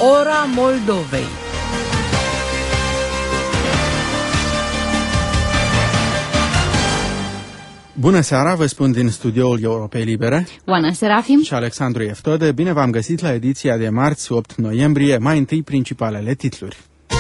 Ora Moldovei. Bună seara, vă spun din studioul Europei Libere. Oana Serafim și Alexandru Eftode. Bine v-am găsit la ediția de marți, 8 noiembrie. Mai întâi principalele titluri.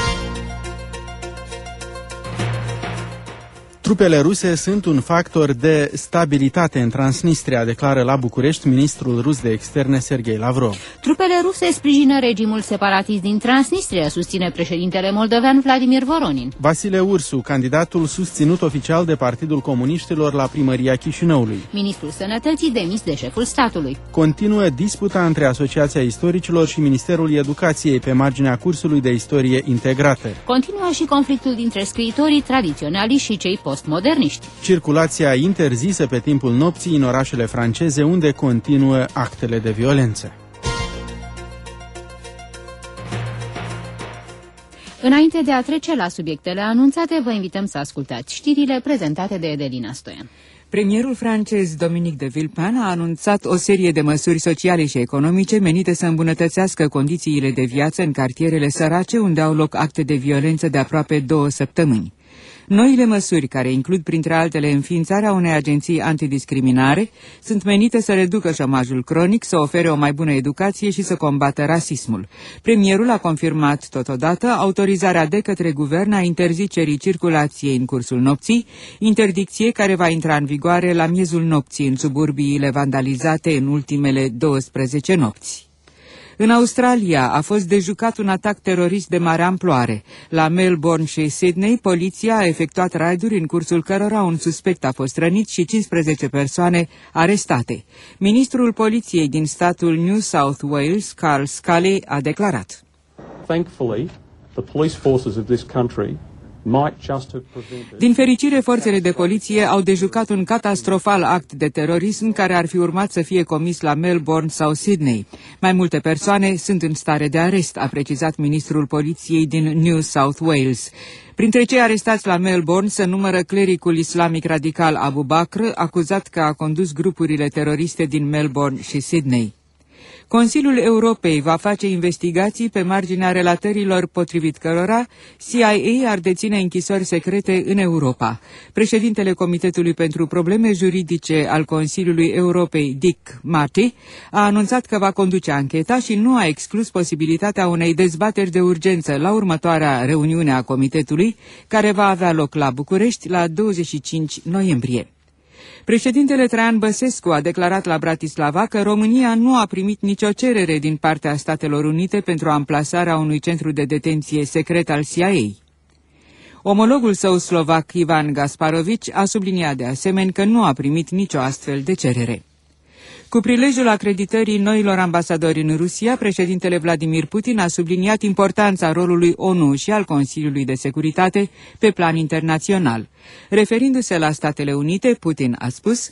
Trupele ruse sunt un factor de stabilitate în Transnistria, declară la București ministrul rus de externe Sergei Lavrov. Trupele ruse sprijină regimul separatist din Transnistria, susține președintele moldovean Vladimir Voronin. Vasile Ursu, candidatul susținut oficial de Partidul Comuniștilor la primăria Chișinăului. Ministrul Sănătății demis de șeful statului. Continuă disputa între Asociația Istoricilor și Ministerul Educației pe marginea cursului de istorie integrată. Continuă și conflictul dintre scriitorii tradiționali și cei postmoderniști. Circulația interzisă pe timpul nopții în orașele franceze, unde continuă actele de violență. Înainte de a trece la subiectele anunțate, vă invităm să ascultați știrile prezentate de Edelina Stoian. Premierul francez Dominique de Villepin a anunțat o serie de măsuri sociale și economice menite să îmbunătățească condițiile de viață în cartierele sărace, unde au loc acte de violență de aproape 2 săptămâni. Noile măsuri, care includ printre altele înființarea unei agenții antidiscriminare, sunt menite să reducă șomajul cronic, să ofere o mai bună educație și să combată rasismul. Premierul a confirmat totodată autorizarea de către guvern a interzicerii circulației în cursul nopții, interdicție care va intra în vigoare la miezul nopții în suburbiile vandalizate în ultimele 12 nopți. În Australia a fost dejucat un atac terorist de mare amploare. La Melbourne și Sydney, poliția a efectuat raiduri în cursul cărora un suspect a fost rănit și 15 persoane arestate. Ministrul poliției din statul New South Wales, Carl Scully, a declarat: Thankfully, the police forces of this country Din fericire, forțele de poliție au dejucat un catastrofal act de terorism care ar fi urmat să fie comis la Melbourne sau Sydney. Mai multe persoane sunt în stare de arest, a precizat ministrul poliției din New South Wales. Printre cei arestați la Melbourne se numără clericul islamic radical Abu Bakr, acuzat că a condus grupurile teroriste din Melbourne și Sydney. Consiliul Europei va face investigații pe marginea relatărilor potrivit cărora CIA ar deține închisori secrete în Europa. Președintele Comitetului pentru Probleme Juridice al Consiliului Europei, Dick Marty, a anunțat că va conduce ancheta și nu a exclus posibilitatea unei dezbateri de urgență la următoarea reuniune a Comitetului, care va avea loc la București la 25 noiembrie. Președintele Traian Băsescu a declarat la Bratislava că România nu a primit nicio cerere din partea Statelor Unite pentru amplasarea unui centru de detenție secret al CIA. Omologul său slovac Ivan Gasparovici a subliniat de asemenea că nu a primit nicio astfel de cerere. Cu prilejul acreditării noilor ambasadori în Rusia, președintele Vladimir Putin a subliniat importanța rolului ONU și al Consiliului de Securitate pe plan internațional. Referindu-se la Statele Unite, Putin a spus: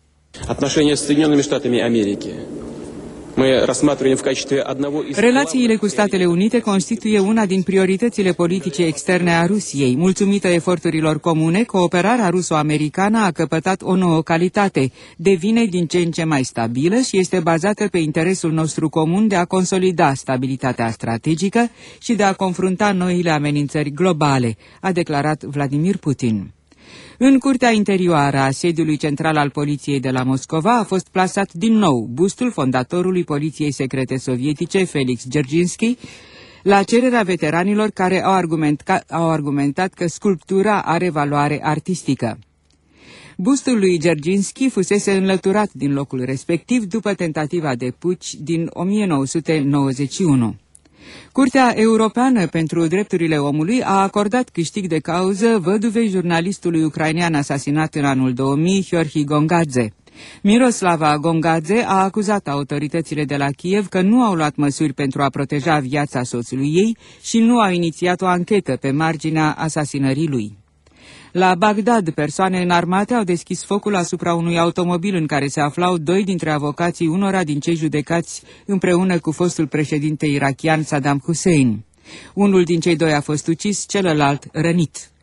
Relațiile cu Statele Unite constituie una din prioritățile politice externe a Rusiei. Mulțumită eforturilor comune, cooperarea ruso-americană a căpătat o nouă calitate, devine din ce în ce mai stabilă și este bazată pe interesul nostru comun de a consolida stabilitatea strategică și de a confrunta noile amenințări globale, a declarat Vladimir Putin. În curtea interioară a sediului central al poliției de la Moscova a fost plasat din nou bustul fondatorului poliției secrete sovietice, Felix Dzerzhinski, la cererea veteranilor care au argumentat că sculptura are valoare artistică. Bustul lui Dzerzhinski fusese înlăturat din locul respectiv după tentativa de puci din 1991. Curtea Europeană pentru Drepturile Omului a acordat câștig de cauză văduvei jurnalistului ucrainean asasinat în anul 2000, Gheorghi Gongadze. Miroslava Gongadze a acuzat autoritățile de la Kiev că nu au luat măsuri pentru a proteja viața soțului ei și nu au inițiat o anchetă pe marginea asasinării lui. La Bagdad, persoane înarmate au deschis focul asupra unui automobil în care se aflau 2 dintre avocații unora din cei judecați împreună cu fostul președinte irakian Saddam Hussein. Unul din cei 2 a fost ucis, celălalt rănit.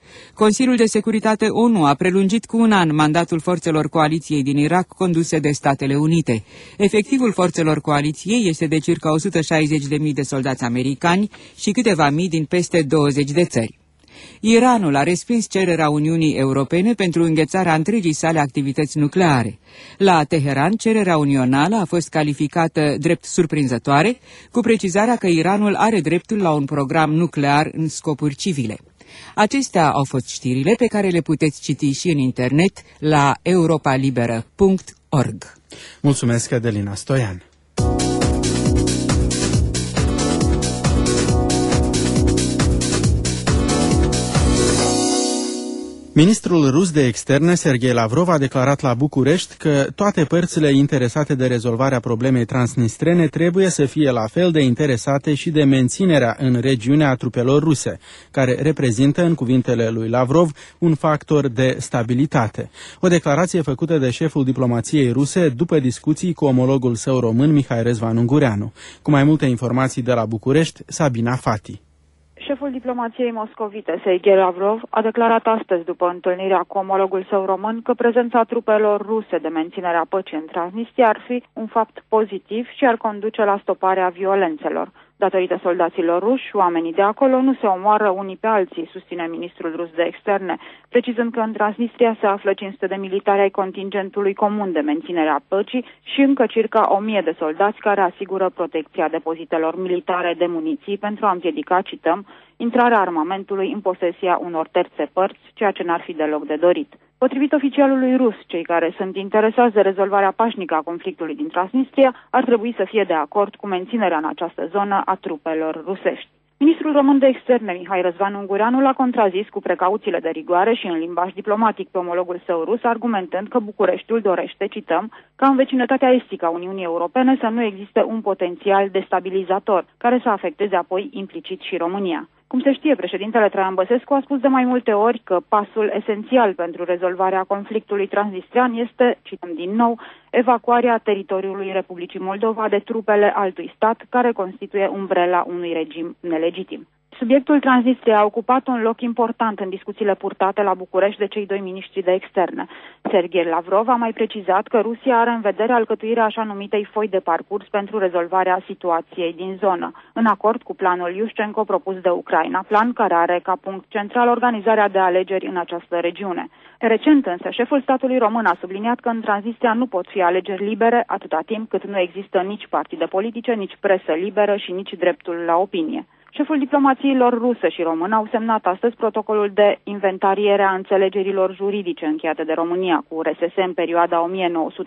Consiliul de Securitate ONU a prelungit cu un an mandatul forțelor coaliției din Irak conduse de Statele Unite. Efectivul forțelor coaliției este de circa 160.000 de soldați americani și câteva mii din peste 20 de țări. Iranul a respins cererea Uniunii Europene pentru înghețarea întregii sale activități nucleare. La Teheran, cererea unională a fost calificată drept surprinzătoare, cu precizarea că Iranul are dreptul la un program nuclear în scopuri civile. Acestea au fost știrile pe care le puteți citi și în internet la europalibera.org. Mulțumesc, Adelina Stoian. Ministrul rus de externe, Sergei Lavrov, a declarat la București că toate părțile interesate de rezolvarea problemei transnistrene trebuie să fie la fel de interesate și de menținerea în regiune a trupelor ruse, care reprezintă, în cuvintele lui Lavrov, un factor de stabilitate. O declarație făcută de șeful diplomației ruse după discuții cu omologul său român, Mihai Răzvan Ungureanu. Cu mai multe informații de la București, Sabina Fati. Șeful diplomației moscovite, Sergei Lavrov, a declarat astăzi, după întâlnirea cu omologul său român, că prezența trupelor ruse de menținere a păcii în Transnistria ar fi un fapt pozitiv și ar conduce la stoparea violențelor. Datorită soldaților ruși, oamenii de acolo nu se omoară unii pe alții, susține ministrul rus de externe, precizând că în Transnistria se află 500 de militari ai contingentului comun de menținere a păcii și încă circa 1000 de soldați care asigură protecția depozitelor militare de muniții pentru a împiedica, cităm, intrarea armamentului în posesia unor terțe părți, ceea ce n-ar fi deloc de dorit. Potrivit oficialului rus, cei care sunt interesați de rezolvarea pașnică a conflictului din Transnistria ar trebui să fie de acord cu menținerea în această zonă a trupelor rusești. Ministrul român de externe, Mihai Răzvan Ungureanu, l-a contrazis cu precauțiile de rigoare și în limbaj diplomatic pe omologul său rus, argumentând că Bucureștiul dorește, cităm, ca în vecinătatea estică a Uniunii Europene să nu existe un potențial destabilizator, care să afecteze apoi implicit și România. Cum se știe, președintele Traian Băsescu a spus de mai multe ori că pasul esențial pentru rezolvarea conflictului transnistrian este, cităm din nou, evacuarea teritoriului Republicii Moldova de trupele altui stat care constituie umbrela unui regim nelegitim. Subiectul Transnistriei a ocupat un loc important în discuțiile purtate la București de cei doi miniștri de externe. Sergei Lavrov a mai precizat că Rusia are în vedere alcătuirea așa numitei foi de parcurs pentru rezolvarea situației din zonă, în acord cu planul Iușcenko propus de Ucraina, plan care are ca punct central organizarea de alegeri în această regiune. Recent însă, șeful statului român a subliniat că în Transnistria nu pot fi alegeri libere atâta timp cât nu există nici partide politice, nici presă liberă și nici dreptul la opinie. Șeful diplomațiilor rusă și română au semnat astăzi protocolul de inventariere a înțelegerilor juridice încheiate de România cu RSS în perioada 1945-1991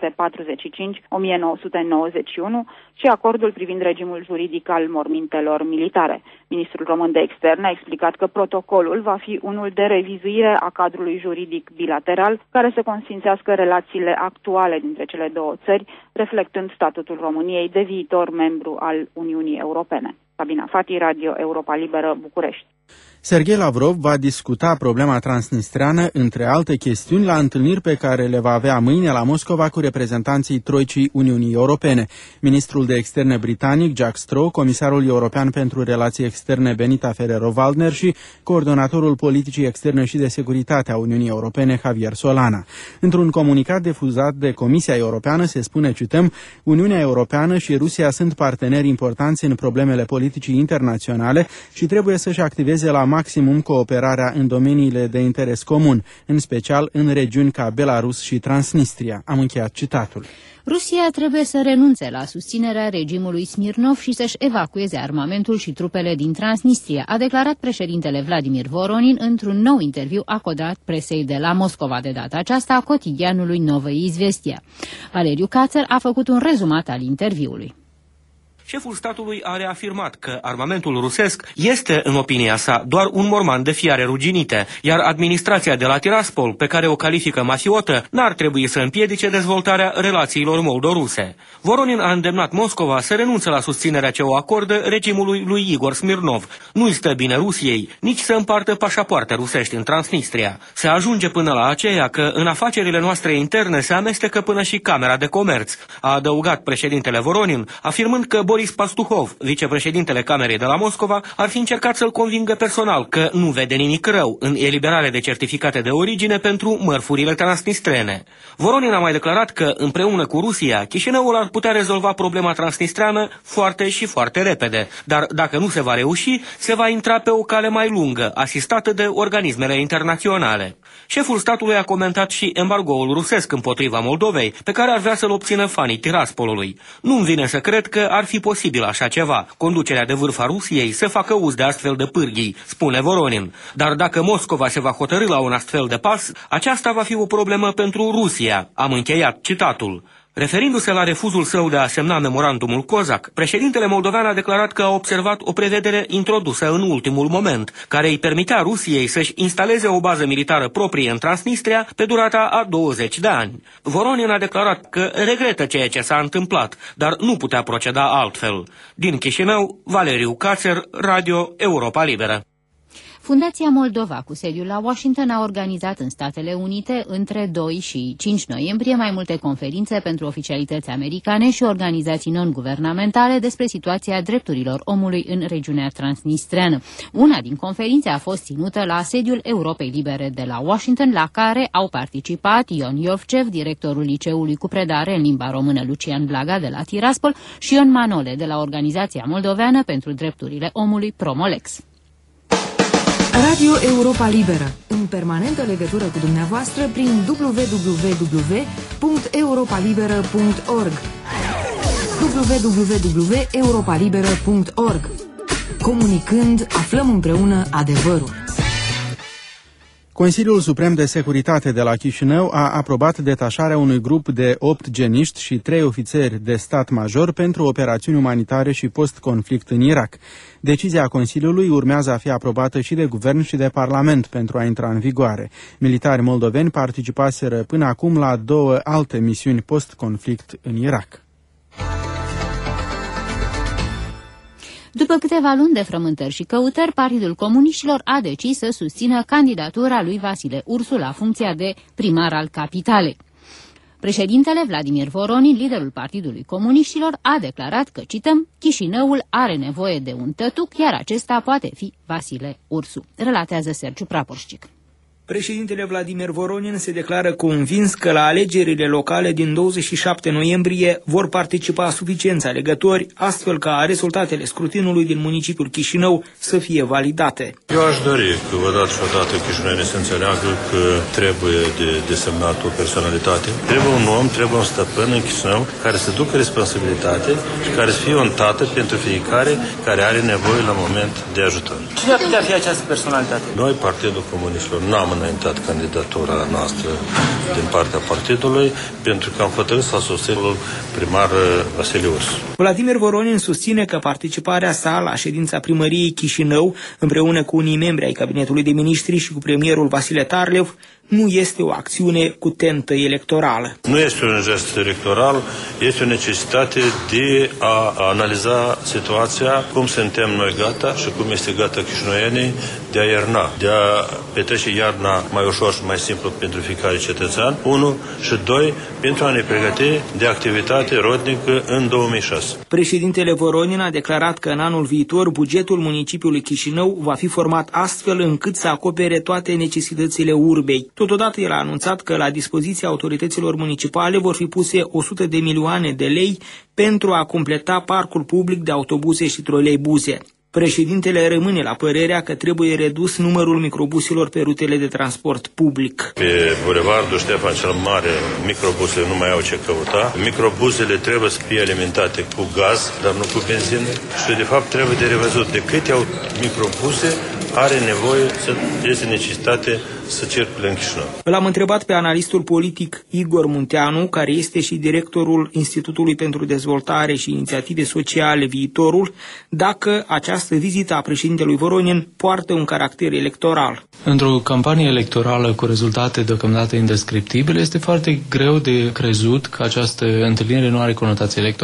și acordul privind regimul juridic al mormintelor militare. Ministrul român de externe a explicat că protocolul va fi unul de revizuire a cadrului juridic bilateral care să consfințească relațiile actuale dintre cele două țări, reflectând statutul României de viitor membru al Uniunii Europene. Sabina Fati, Radio Europa Liberă, București. Sergei Lavrov va discuta problema transnistreană, între alte chestiuni, la întâlniri pe care le va avea mâine la Moscova cu reprezentanții troicii Uniunii Europene. Ministrul de externe britanic Jack Straw, comisarul european pentru relații externe Benita Ferrero-Waldner și coordonatorul politicii externe și de securitate a Uniunii Europene Javier Solana. Într-un comunicat difuzat de Comisia Europeană se spune, cităm, Uniunea Europeană și Rusia sunt parteneri importanți în problemele politicii internaționale și trebuie să-și activeze la maximum cooperarea în domeniile de interes comun, în special în regiuni ca Belarus și Transnistria. Am încheiat citatul. Rusia trebuie să renunțe la susținerea regimului Smirnov și să-și evacueze armamentul și trupele din Transnistria, a declarat președintele Vladimir Voronin într-un nou interviu acordat presei de la Moscova, de data aceasta cotidianului Novoye Izvestia. Valeriu Cațăr a făcut un rezumat al interviului. Șeful statului a reafirmat că armamentul rusesc este, în opinia sa, doar un morman de fiare ruginite, iar administrația de la Tiraspol, pe care o califică mafiotă, n-ar trebui să împiedice dezvoltarea relațiilor moldo-ruse. Voronin a îndemnat Moscova să renunțe la susținerea ce o acordă regimului lui Igor Smirnov. Nu-i stă bine Rusiei, nici să împartă pașapoarte rusești în Transnistria. Se ajunge până la aceea că în afacerile noastre interne se amestecă până și Camera de Comerț, a adăugat președintele Voronin, afirmând că Boris Pastuhov, vicepreședintele Camerei de la Moscova, ar fi încercat să-l convingă personal că nu vede nimic rău în eliberare de certificate de origine pentru mărfurile transnistrene. Voronin a mai declarat că, împreună cu Rusia, Chișinăul ar putea rezolva problema transnistreană foarte și foarte repede, dar dacă nu se va reuși, se va intra pe o cale mai lungă, asistată de organismele internaționale. Șeful statului a comentat și embargoul rusesc împotriva Moldovei, pe care ar vrea să-l obțină fanii Tiraspolului. Nu-mi vine să cred că ar fi posibil așa ceva, conducerea de vârf a Rusiei să facă uz de astfel de pârghii, spune Voronin. Dar dacă Moscova se va hotărî la un astfel de pas, aceasta va fi o problemă pentru Rusia. Am încheiat citatul. Referindu-se la refuzul său de a semna memorandumul COSAC, președintele moldovean a declarat că a observat o prevedere introdusă în ultimul moment, care îi permitea Rusiei să-și instaleze o bază militară proprie în Transnistria pe durata a 20 de ani. Voronin a declarat că regretă ceea ce s-a întâmplat, dar nu putea proceda altfel. Din Chișinău, Valeriu Cațer, Radio Europa Liberă. Fundația Moldova, cu sediul la Washington, a organizat în Statele Unite între 2 și 5 noiembrie mai multe conferințe pentru oficialități americane și organizații non-guvernamentale despre situația drepturilor omului în regiunea transnistreană. Una din conferințe a fost ținută la sediul Europei Libere de la Washington, la care au participat Ion Iovcev, directorul liceului cu predare în limba română Lucian Blaga de la Tiraspol, și Ion Manole de la Organizația Moldoveană pentru Drepturile Omului Promolex. Radio Europa Liberă, în permanentă legătură cu dumneavoastră prin www.europalibera.org www.europalibera.org. Comunicând, aflăm împreună adevărul. Consiliul Suprem de Securitate de la Chișinău a aprobat detașarea unui grup de 8 geniști și 3 ofițeri de stat major pentru operațiuni umanitare și post-conflict în Irak. Decizia Consiliului urmează a fi aprobată și de guvern și de parlament pentru a intra în vigoare. Militari moldoveni participaseră până acum la 2 alte misiuni post-conflict în Irak. După câteva luni de frământări și căutări, Partidul Comuniștilor a decis să susțină candidatura lui Vasile Ursu la funcția de primar al capitalei. Președintele Vladimir Voronin, liderul Partidului Comuniștilor, a declarat că, cităm, Chișinăul are nevoie de un tătuc, iar acesta poate fi Vasile Ursu, relatează Sergiu Praporșcic. Președintele Vladimir Voronin se declară convins că la alegerile locale din 27 noiembrie vor participa suficienți alegători, astfel ca rezultatele scrutinului din municipiul Chișinău să fie validate. Eu aș dori că odată și odată chișinăuienii să înțeleagă că trebuie de desemnat o personalitate. Trebuie un om, trebuie un stăpân în Chișinău care să ducă responsabilitate și care să fie un tată pentru fiecare care are nevoie la moment de ajutor. Cine ar putea fi această personalitate? Noi, Partidul Comuniștilor, n-am înaintat candidatura noastră din partea partidului, pentru că am hotărât să susținem primar Vasile Ursu. Vladimir Voronin susține că participarea sa la ședința primăriei Chișinău, împreună cu unii membri ai cabinetului de miniștri și cu premierul Vasile Tarlev, nu este o acțiune cu tentă electorală. Nu este un gest electoral, este o necesitate de a analiza situația, cum suntem noi gata și cum este gata chișinăuienii de a ierna, de a petrece iarna mai ușor și mai simplu pentru fiecare cetățean, 1, și 2, pentru a ne pregăti de activitate rodnică în 2006. Președintele Voronin a declarat că în anul viitor bugetul municipiului Chișinău va fi format astfel încât să acopere toate necesitățile urbei. Totodată el a anunțat că la dispoziția autorităților municipale vor fi puse 100 de milioane de lei pentru a completa parcul public de autobuse și troleibuze. Președintele rămâne la părerea că trebuie redus numărul microbuselor pe rutele de transport public. Pe bulevardul Ștefan cel Mare, microbusele nu mai au ce căuta. Microbusele trebuie să fie alimentate cu gaz, dar nu cu benzină. Și de fapt trebuie de revăzut de câte microbuse are nevoie, este necesitate să circule în Chișinău. L-am întrebat pe analistul politic Igor Munteanu, care este și directorul Institutului pentru Dezvoltare și Inițiative Sociale Viitorul, dacă această vizită a președintelui Voronin poartă un caracter electoral. Într-o campanie electorală cu rezultate deocamdată indescriptibile, este foarte greu de crezut că această întâlnire nu are conotații electorale.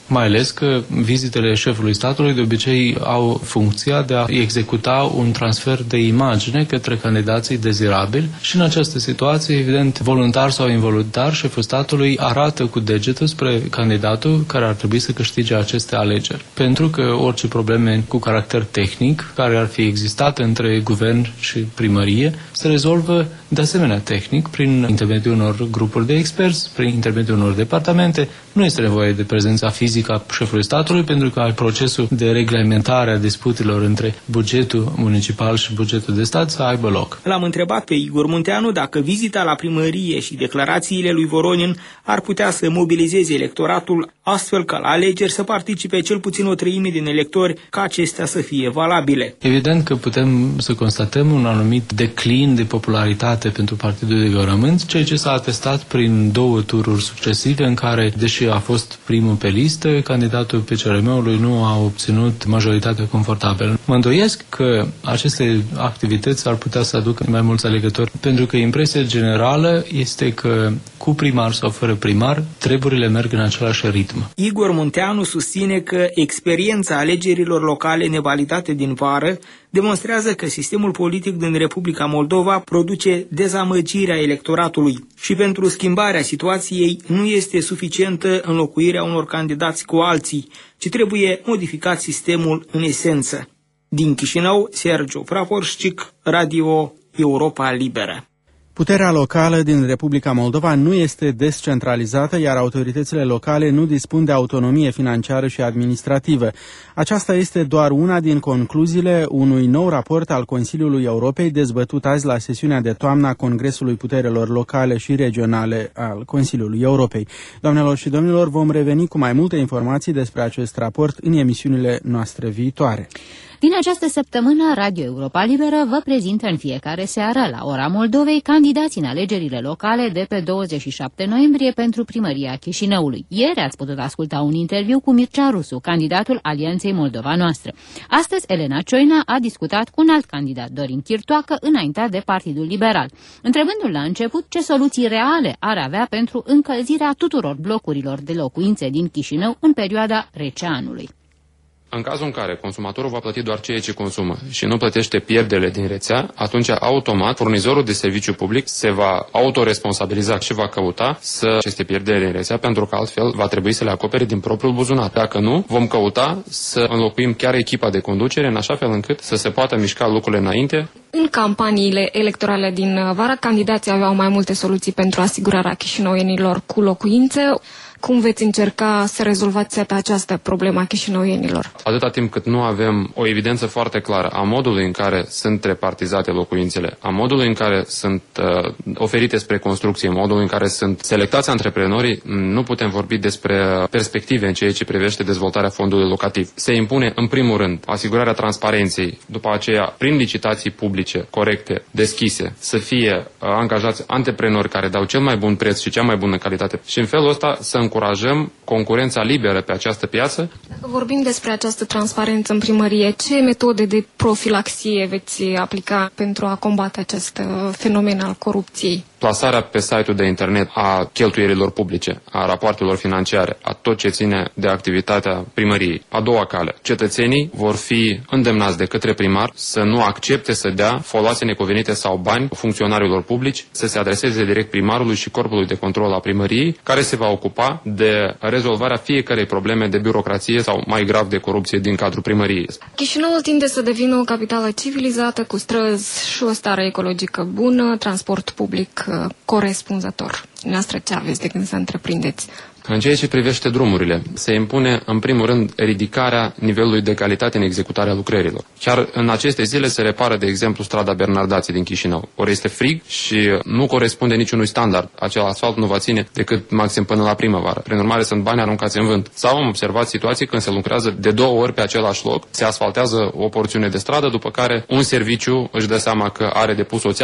Mai ales că vizitele șefului statului de obicei au funcția de a executa un transfer de imagine către candidații dezirabili și în această situație, evident, voluntar sau involuntar, șeful statului arată cu degetul spre candidatul care ar trebui să câștige aceste alegeri. Pentru că orice probleme cu caracter tehnic care ar fi existat între guvern și primărie se rezolvă de asemenea tehnic prin intermediul unor grupuri de experți, prin intermediul unor departamente. Nu este nevoie de prezența fizică a șefului statului pentru că procesul de reglementare a disputelor între bugetul municipal și bugetul de stat să aibă loc. L-am întrebat pe Igor Munteanu dacă vizita la primărie și declarațiile lui Voronin ar putea să mobilizeze electoratul astfel că la alegeri să participe cel puțin o treime din electori, ca acestea să fie valabile. Evident că putem să constatăm un anumit declin de popularitate pentru Partidul de Guvernământ, ceea ce s-a atestat prin 2 tururi succesive în care, deși a fost primul pe listă, candidatul PCRM-ului nu a obținut majoritatea confortabilă. Mă îndoiesc că aceste activități ar putea să aducă mai mulți alegători, pentru că impresia generală este că cu primar sau fără primar, treburile merg în același ritm. Igor Munteanu susține că experiența alegerilor locale nevalidate din vară demonstrează că sistemul politic din Republica Moldova produce dezamăgirea electoratului și pentru schimbarea situației nu este suficientă înlocuirea unor candidați cu alții, ci trebuie modificat sistemul în esență. Din Chișinău, Sergiu Praporșcic, Radio Europa Liberă. Puterea locală din Republica Moldova nu este descentralizată, iar autoritățile locale nu dispun de autonomie financiară și administrativă. Aceasta este doar una din concluziile unui nou raport al Consiliului Europei dezbătut azi la sesiunea de toamnă a Congresului Puterelor Locale și Regionale al Consiliului Europei. Doamnelor și domnilor, vom reveni cu mai multe informații despre acest raport în emisiunile noastre viitoare. Din această săptămână, Radio Europa Liberă vă prezintă în fiecare seară la ora Moldovei candidații în alegerile locale de pe 27 noiembrie pentru primăria Chișinăului. Ieri ați putut asculta un interviu cu Mircea Rusu, candidatul Alianței Moldova Noastră. Astăzi, Elena Cioina a discutat cu un alt candidat, Dorin Chirtoacă, înaintat de Partidul Liberal, întrebându-l la început ce soluții reale ar avea pentru încălzirea tuturor blocurilor de locuințe din Chișinău în perioada rece anului. În cazul în care consumatorul va plăti doar ceea ce consumă și nu plătește pierderile din rețea, atunci automat furnizorul de serviciu public se va autoresponsabiliza și va căuta să aceste pierderi din rețea, pentru că altfel va trebui să le acopere din propriul buzunar. Dacă nu, vom căuta să înlocuim chiar echipa de conducere în așa fel încât să se poată mișca lucrurile înainte. În campaniile electorale din vară, candidații aveau mai multe soluții pentru asigurarea chișinăuienilor cu locuințe. Cum veți încerca să rezolvați această problemă a chișinăuienilor? Atâta timp cât nu avem o evidență foarte clară a modului în care sunt repartizate locuințele, a modului în care sunt oferite spre construcție, modul în care sunt selectați antreprenorii, nu putem vorbi despre perspective în ceea ce privește dezvoltarea fondului locativ. Se impune, în primul rând, asigurarea transparenței, după aceea, prin licitații publice, corecte, deschise, să fie angajați antreprenori care dau cel mai bun preț și cea mai bună calitate și în felul ăsta să încurajăm concurența liberă pe această piață. Dacă vorbim despre această transparență în primărie, ce metode de profilaxie veți aplica pentru a combate acest fenomen al corupției? Plasarea pe site-ul de internet a cheltuielilor publice, a rapoartelor financiare, a tot ce ține de activitatea primăriei. A doua cale, cetățenii vor fi îndemnați de către primar să nu accepte să dea foloase necuvenite sau bani funcționarilor publici, să se adreseze direct primarului și corpului de control a primăriei, care se va ocupa de rezolvarea fiecărei probleme de birocrație sau, mai grav, de corupție din cadrul primăriei. Chișinăul tinde să devină o capitală civilizată, cu străzi și o stare ecologică bună, transport public corespunzător. Noastră ce aveți de gând să întreprindeți? În ceea ce privește drumurile, se impune, în primul rând, ridicarea nivelului de calitate în executarea lucrărilor. Chiar în aceste zile se repară, de exemplu, strada Bernardații din Chișinău. Ori este frig și nu corespunde niciunui standard. Acel asfalt nu va ține decât maxim până la primăvară. Prin urmare, sunt bani aruncați în vânt. Sau am observat situații când se lucrează de 2 ori pe același loc, se asfaltează o porțiune de stradă, după care un serviciu își dă seama că are de pus o țeavă,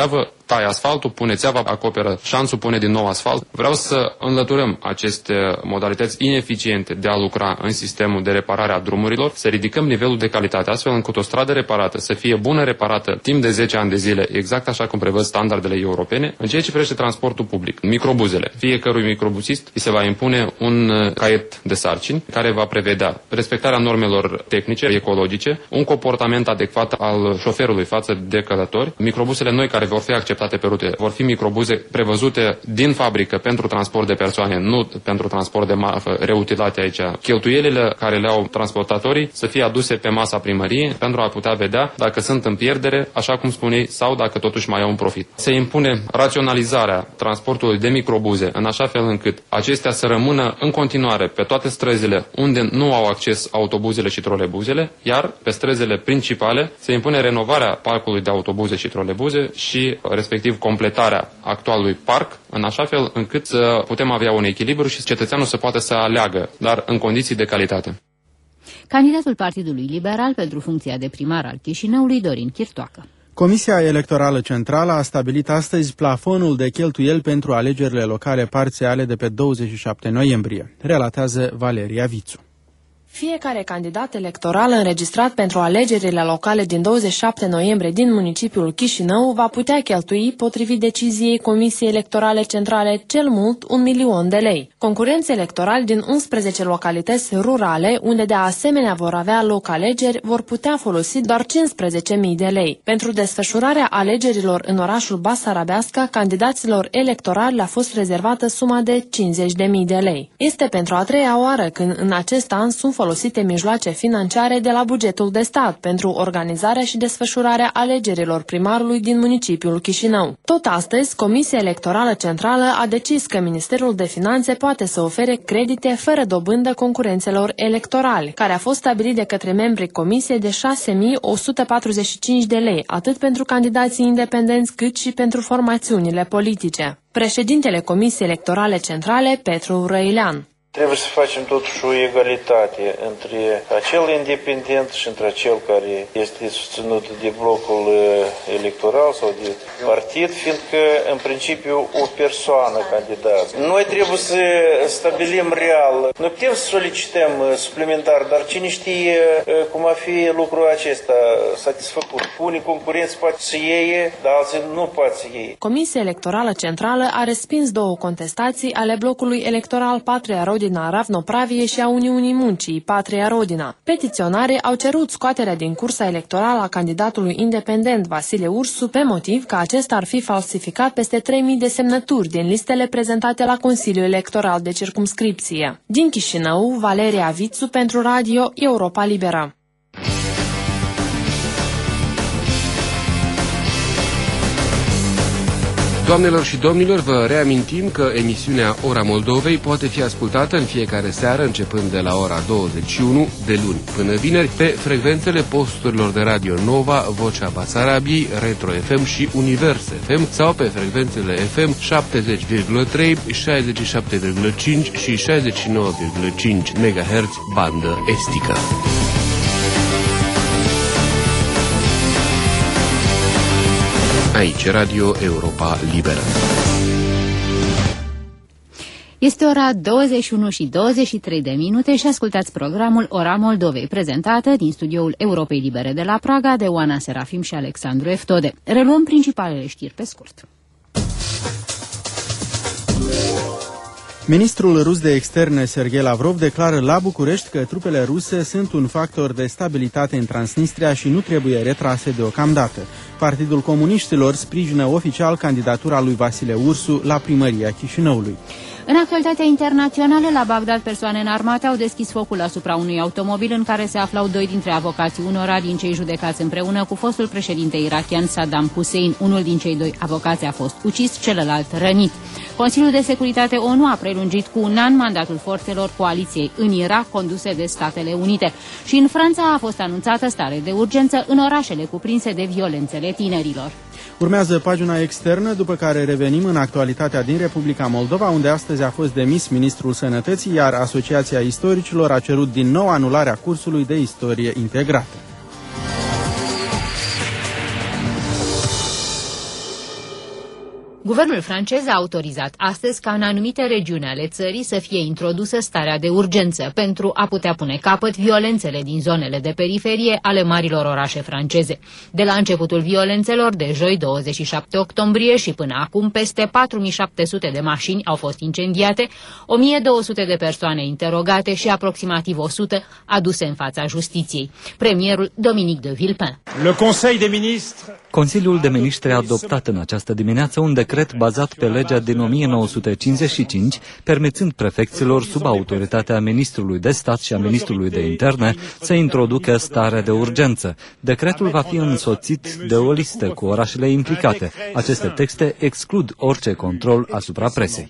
taie asfaltul, pune țeava, acoperă șanțul, pune din nou asfalt. Vreau să înlăturăm aceste modalități ineficiente de a lucra în sistemul de reparare a drumurilor, să ridicăm nivelul de calitate, astfel încât o stradă reparată să fie bună reparată timp de 10 ani de zile, exact așa cum prevăd standardele europene. În ceea ce privește transportul public, microbuzele, fiecărui microbuzist îi se va impune un caiet de sarcini care va prevedea respectarea normelor tehnice, ecologice, un comportament adecvat al șoferului față de călători. Microbusele noi care vor fi acceptate pe rute vor fi microbuze prevăzute din fabrică pentru transport de persoane, nu pentru transport de marfă, reutilate aici. Cheltuielile care le au transportatorii să fie aduse pe masa primăriei pentru a putea vedea dacă sunt în pierdere, așa cum spuneai, sau dacă totuși mai au un profit. Se impune raționalizarea transportului de microbuze în așa fel încât acestea să rămână în continuare pe toate străzile unde nu au acces autobuzele și trolebuzele, iar pe străzile principale se impune renovarea parcului de autobuze și trolebuze și respectiv completarea actualului parc în așa fel încât să putem avea un echilibru și cetățeanul să poată să aleagă, dar în condiții de calitate. Candidatul Partidului Liberal pentru funcția de primar al Chișinăului, Dorin Chirtoacă. Comisia Electorală Centrală a stabilit astăzi plafonul de cheltuieli pentru alegerile locale parțiale de pe 27 noiembrie, relatează Valeria Vițu. Fiecare candidat electoral înregistrat pentru alegerile locale din 27 noiembrie din municipiul Chișinău va putea cheltui, potrivit deciziei Comisiei Electorale Centrale, cel mult 1 milion de lei. Concurenți electorali din 11 localități rurale, unde de asemenea vor avea loc alegeri, vor putea folosi doar 15.000 de lei. Pentru desfășurarea alegerilor în orașul Basarabeasca, candidaților electorali le-a fost rezervată suma de 50.000 de lei. Este pentru a treia oară când în acest an sunt folosite mijloace financiare de la bugetul de stat pentru organizarea și desfășurarea alegerilor primarului din municipiul Chișinău. Tot astăzi, Comisia Electorală Centrală a decis că Ministerul de Finanțe poate să ofere credite fără dobândă concurențelor electorali, care a fost stabilit de către membrii Comisiei de 6.145 de lei, atât pentru candidații independenți cât și pentru formațiunile politice. Președintele Comisiei Electorale Centrale, Petru Răilean. Trebuie să facem totuși o egalitate între acel independent și între acel care este susținut de blocul electoral sau de partid, fiindcă în principiu o persoană candidat. Noi trebuie să stabilim real. Noi putem să solicităm suplimentar, dar cine știe cum va fi lucrul acesta satisfăcut. Unii concurenți poate să iei, dar alții nu poate să iei. Comisia Electorală Centrală a respins două contestații ale blocului electoral Patria Rodina Ravnopravie și a Uniunii Muncii, Patria Rodina. Petiționarii au cerut scoaterea din cursa electorală a candidatului independent Vasile Ursu pe motiv că acesta ar fi falsificat peste 3.000 de semnături din listele prezentate la Consiliul Electoral de Circumscripție. Din Chișinău, Valeria Vițu pentru Radio Europa Liberă. Doamnelor și domnilor, vă reamintim că emisiunea Ora Moldovei poate fi ascultată în fiecare seară, începând de la ora 21, de luni până vineri, pe frecvențele posturilor de Radio Nova, Vocea Basarabiei, Retro FM și Univers FM sau pe frecvențele FM 70,3, 67,5 și 69,5 MHz bandă estică. Aici, Radio Europa Liberă. Este ora 21 și 23 de minute și ascultați programul Ora Moldovei, prezentată din studioul Europei Libere de la Praga de Oana Serafim și Alexandru Eftode. Reluăm principalele știri pe scurt. Ministrul rus de externe Sergei Lavrov declară la București că trupele ruse sunt un factor de stabilitate în Transnistria și nu trebuie retrase deocamdată. Partidul Comuniștilor sprijină oficial candidatura lui Vasile Ursu la primăria Chișinăului. În actualitatea internațională, la Bagdad, persoane înarmate au deschis focul asupra unui automobil în care se aflau doi dintre avocații unora din cei judecați împreună cu fostul președinte irakian Saddam Hussein. Unul din cei doi avocați a fost ucis, celălalt rănit. Consiliul de Securitate ONU a prelungit cu un an mandatul forțelor coaliției în Irak conduse de Statele Unite. Și în Franța a fost anunțată stare de urgență în orașele cuprinse de violențele tinerilor. Urmează pagina externă, după care revenim în actualitatea din Republica Moldova, unde astăzi a fost demis ministrul Sănătății, iar Asociația Istoricilor a cerut din nou anularea cursului de istorie integrată. Guvernul francez a autorizat astăzi ca în anumite regiuni ale țării să fie introdusă starea de urgență pentru a putea pune capăt violențele din zonele de periferie ale marilor orașe franceze. De la începutul violențelor de joi 27 octombrie și până acum peste 4700 de mașini au fost incendiate, 1200 de persoane interogate și aproximativ 100 aduse în fața justiției. Premierul Dominique de Villepin. Consiliul de Ministri a adoptat în această dimineață un decret bazat pe legea din 1955, permițând prefecților sub autoritatea ministrului de stat și a ministrului de interne să introducă starea de urgență. Decretul va fi însoțit de o listă cu orașele implicate. Aceste texte exclud orice control asupra presei.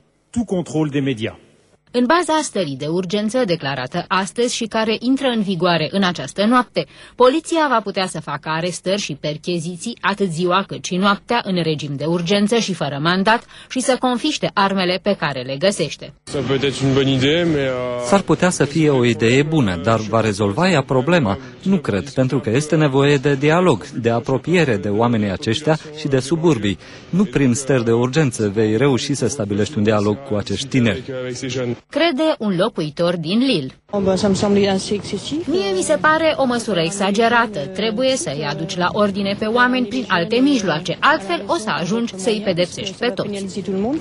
În baza stării de urgență declarată astăzi și care intră în vigoare în această noapte, poliția va putea să facă arestări și percheziții atât ziua cât și noaptea în regim de urgență și fără mandat și să confiște armele pe care le găsește. S-ar putea să fie o idee bună, dar va rezolva ea problema? Nu cred, pentru că este nevoie de dialog, de apropiere de oamenii aceștia și de suburbii. Nu prin stări de urgență vei reuși să stabilești un dialog cu acești tineri. Crede un locuitor din Lille. Mie mi se pare o măsură exagerată. Trebuie să-i aduci la ordine pe oameni prin alte mijloace. Altfel o să ajungi să-i pedepsești pe toți.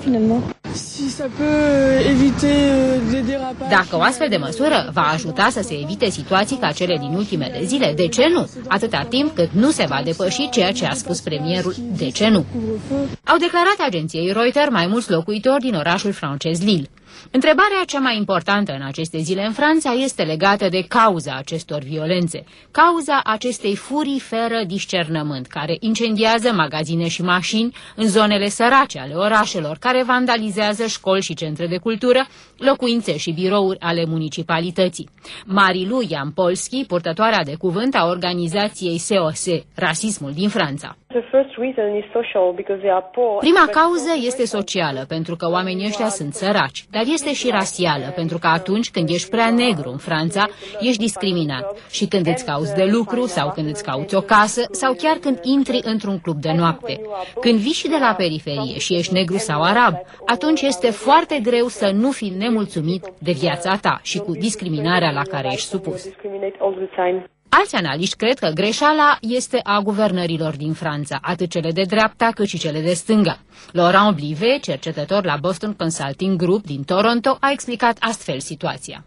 Dacă o astfel de măsură va ajuta să se evite situații ca cele din ultimele zile, de ce nu? Atâta timp cât nu se va depăși ceea ce a spus premierul, de ce nu? Au declarat agenției Reuters mai mulți locuitori din orașul francez Lille. Întrebarea cea mai importantă în aceste zile în Franța este legată de cauza acestor violențe, cauza acestei furii fără discernământ, care incendiază magazine și mașini în zonele sărace ale orașelor, care vandalizează școli și centre de cultură, locuințe și birouri ale municipalității. Marilu Jampolski, purtătoarea de cuvânt a organizației SOS, Rasismul din Franța. Prima cauză este socială, pentru că oamenii ăștia sunt săraci, dar este și rasială, pentru că atunci când ești prea negru în Franța, ești discriminat. Și când îți cauți de lucru, sau când îți cauți o casă, sau chiar când intri într-un club de noapte. Când vii și de la periferie și ești negru sau arab, atunci este foarte greu să nu fii nemulțumit de viața ta și cu discriminarea la care ești supus. Alți analiști cred că greșeala este a guvernărilor din Franța, atât cele de dreapta cât și cele de stânga. Laurent Blivet, cercetător la Boston Consulting Group din Toronto, a explicat astfel situația.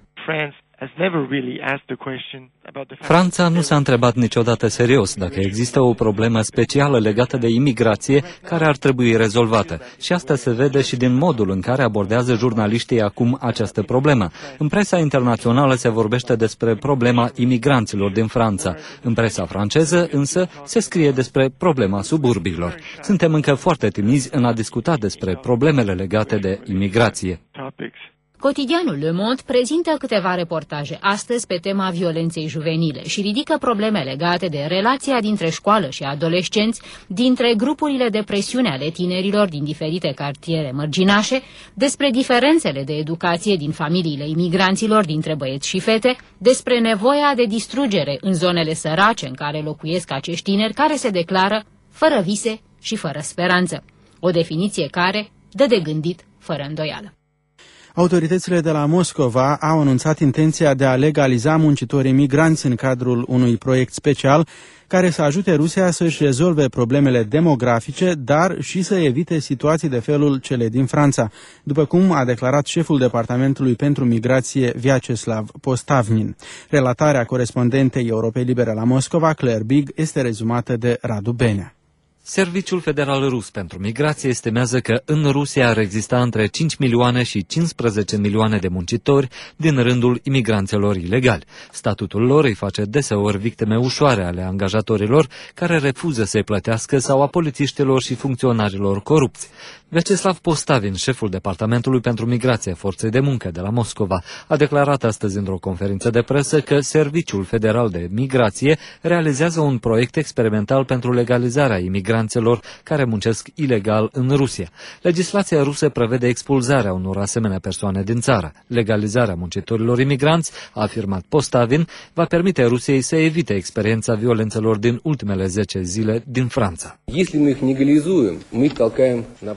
Franța nu s-a întrebat niciodată serios dacă există o problemă specială legată de imigrație care ar trebui rezolvată. Și asta se vede și din modul în care abordează jurnaliștii acum această problemă. În presa internațională se vorbește despre problema imigranților din Franța. În presa franceză însă se scrie despre problema suburbiilor. Suntem încă foarte timizi în a discuta despre problemele legate de imigrație. Cotidianul Le Monde prezintă câteva reportaje astăzi pe tema violenței juvenile și ridică probleme legate de relația dintre școală și adolescenți, dintre grupurile de presiune ale tinerilor din diferite cartiere mărginașe, despre diferențele de educație din familiile imigranților dintre băieți și fete, despre nevoia de distrugere în zonele sărace în care locuiesc acești tineri care se declară fără vise și fără speranță. O definiție care dă de gândit fără îndoială. Autoritățile de la Moscova au anunțat intenția de a legaliza muncitorii migranți în cadrul unui proiect special care să ajute Rusia să-și rezolve problemele demografice, dar și să evite situații de felul cele din Franța, după cum a declarat șeful Departamentului pentru Migrație Vyacheslav Postavnin. Relatarea corespondentei Europei Libere la Moscova, Claire Big, este rezumată de Radu Benea. Serviciul Federal Rus pentru Migrație estimează că în Rusia ar exista între 5 milioane și 15 milioane de muncitori din rândul imigranților ilegali. Statutul lor îi face deseori victime ușoare ale angajatorilor care refuză să-i plătească sau a polițiștilor și funcționarilor corupți. Vyacheslav Postavin, șeful Departamentului pentru Migrație Forței de Muncă de la Moscova, a declarat astăzi într-o conferință de presă că Serviciul Federal de Migrație realizează un proiect experimental pentru legalizarea imigranților care muncesc ilegal în Rusia. Legislația rusă prevede expulzarea unor asemenea persoane din țară. Legalizarea muncitorilor imigranți, a afirmat Postavin, va permite Rusiei să evite experiența violențelor din ultimele 10 zile din Franța.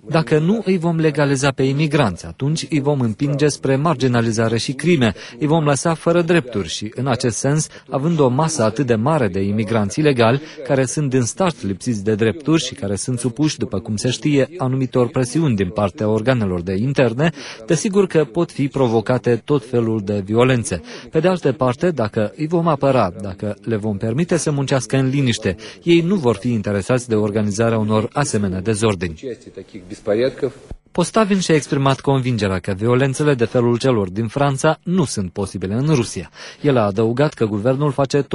Dacă nu îi vom legaliza pe imigranți, atunci îi vom împinge spre marginalizare și crime, îi vom lăsa fără drepturi și, în acest sens, având o masă atât de mare de imigranți ilegali, care sunt din start lipsiți de drepturi și care sunt supuși, după cum se știe, anumitor presiuni din partea organelor de interne, desigur că pot fi provocate tot felul de violențe. Pe de altă parte, dacă îi vom apăra, dacă le vom permite să muncească în liniște, ei nu vor fi interesați de organizarea unor asemenea dezordini. Postavin și-a exprimat convingerea că violențele de felul celor din Franța nu sunt posibile în Rusia. El a adăugat că guvernul face tot